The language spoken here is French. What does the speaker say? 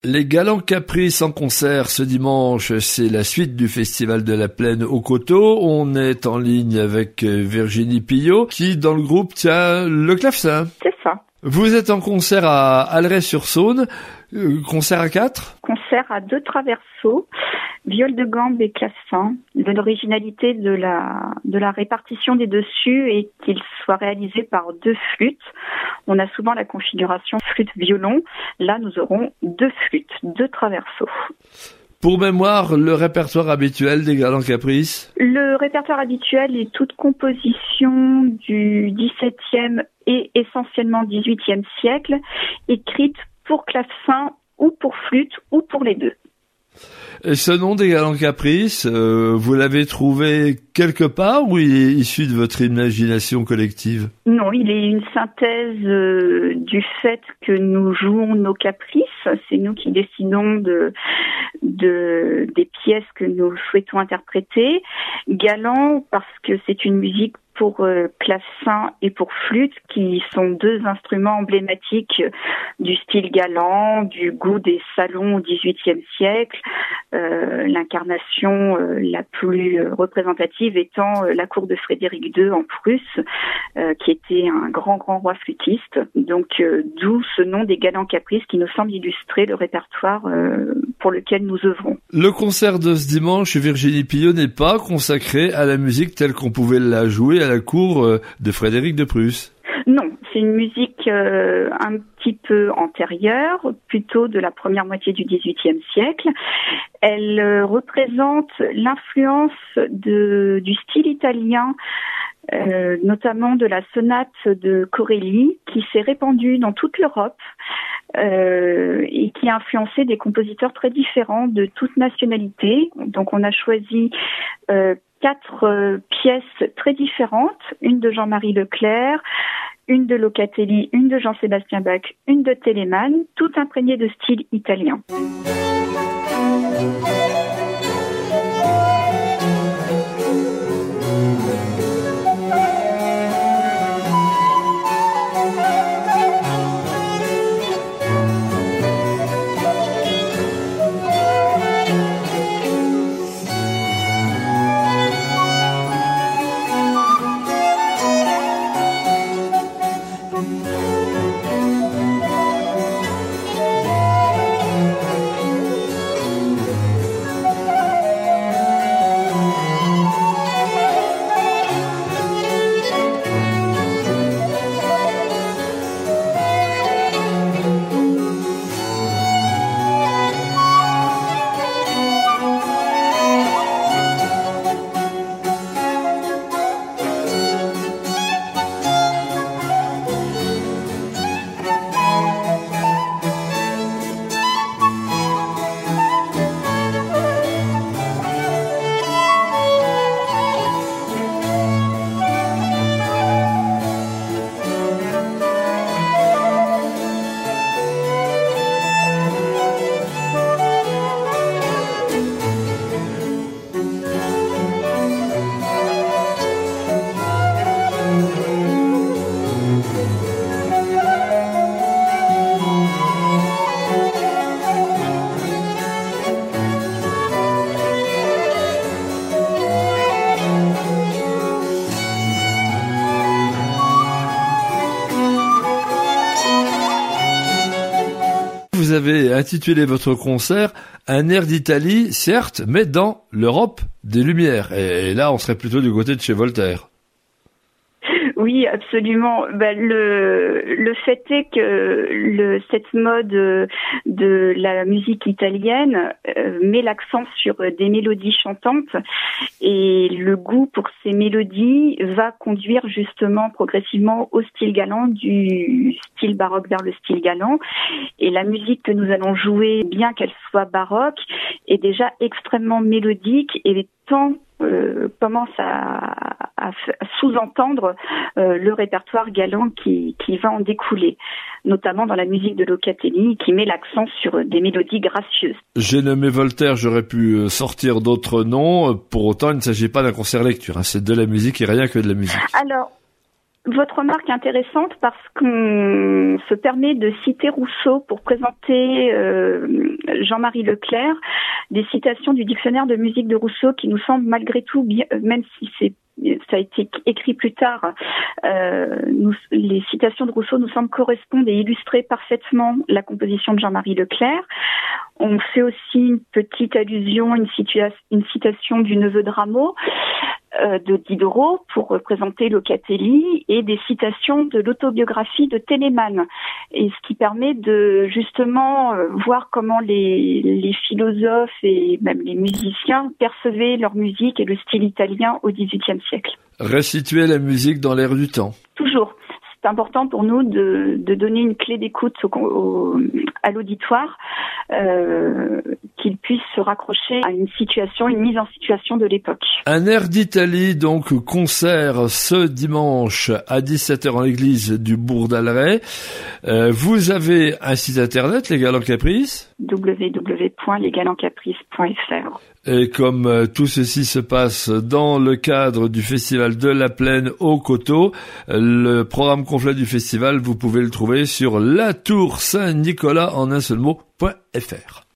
Les Galants Caprices en concert ce dimanche, c'est la suite du Festival de la Plaine au Coteau. On est en ligne avec Virginie Pillot qui, dans le groupe, tient le clavecin. C'est ça. Vous êtes en concert à Alray-sur-Saône, concert à 4 ? Concert à 2 traverseaux, viol de gambe et clavecin. L'originalité de la répartition des dessus est qu'il soit réalisé par 2 flûtes. On a souvent la configuration flûte-violon. Là, nous aurons 2 flûtes, 2 traverseaux. Pour mémoire, le répertoire habituel des Galants Caprices ? Le répertoire habituel est toute composition du XVIIe et essentiellement XVIIIe siècle, écrite pour clavecin ou pour flûte ou pour les deux. Et ce nom des Galants Caprices, vous l'avez trouvé quelque part ou il est issu de votre imagination collective ? Non, il est une synthèse du fait que nous jouons nos caprices. C'est nous qui décidons des pièces que nous souhaitons interpréter. Galant parce que c'est une musique pour clavecin et pour flûte, qui sont 2 instruments emblématiques du style galant, du goût des salons au XVIIIe siècle. L'incarnation la plus représentative étant la cour de Frédéric II en Prusse, qui était un grand roi flûtiste. Donc d'où ce nom des Galants Caprices qui nous semble illustrer le répertoire pour lequel nous œuvrons. Le concert de ce dimanche, Virginie Pillot, n'est pas consacré à la musique telle qu'on pouvait la jouer à la cour de Frédéric de Prusse. Non, c'est une musique un petit peu antérieure, plutôt de la première moitié du XVIIIe siècle. Elle représente l'influence du style italien, notamment de la sonate de Corelli, qui s'est répandue dans toute l'Europe et qui a influencé des compositeurs très différents de toute nationalité. Donc on a choisi 4 pièces très différentes, une de Jean-Marie Leclerc, une de Locatelli, une de Jean-Sébastien Bach, une de Telemann, toutes imprégnées de style italien. Vous avez intitulé votre concert « Un air d'Italie, certes, mais dans l'Europe des Lumières ». Et là, on serait plutôt du côté de chez Voltaire. Oui, absolument. Le fait est que cette mode de la musique italienne met l'accent sur des mélodies chantantes, et le goût pour ces mélodies va conduire justement progressivement au style galant, du style baroque vers le style galant. Et la musique que nous allons jouer, bien qu'elle soit baroque, est déjà extrêmement mélodique, et les temps commence à sous-entendre le répertoire galant qui va en découler, notamment dans la musique de Locatelli, qui met l'accent sur des mélodies gracieuses. J'ai nommé Voltaire, j'aurais pu sortir d'autres noms. Pour autant, il ne s'agit pas d'un concert lecture, hein. C'est de la musique et rien que de la musique. Alors, Votre remarque est intéressante parce qu'on se permet de citer Rousseau pour présenter Jean-Marie Leclerc, des citations du dictionnaire de musique de Rousseau qui nous semblent malgré tout, même si ça a été écrit plus tard, les citations de Rousseau nous semblent correspondre et illustrer parfaitement la composition de Jean-Marie Leclerc. On fait aussi une petite allusion, une citation du neveu de Rameau, de Diderot pour représenter Locatelli, et des citations de l'autobiographie de Telemann, et ce qui permet de justement voir comment les philosophes et même les musiciens percevaient leur musique et le style italien au XVIIIe siècle. Restituer la musique dans l'air du temps. Toujours. C'est important pour nous de donner une clé d'écoute à l'auditoire, qu'il puisse se raccrocher à une mise en situation de l'époque. Un air d'Italie, donc concert ce dimanche à 17h en l'église du Bourg d'Alray. Vous avez un site internet, Les Galants Caprices, www.lesgalantcaprices.fr. Et comme tout ceci se passe dans le cadre du Festival de la Plaine au Coteau, le programme complet du festival, vous pouvez le trouver sur latoursaintnicolas en un seul mot.fr.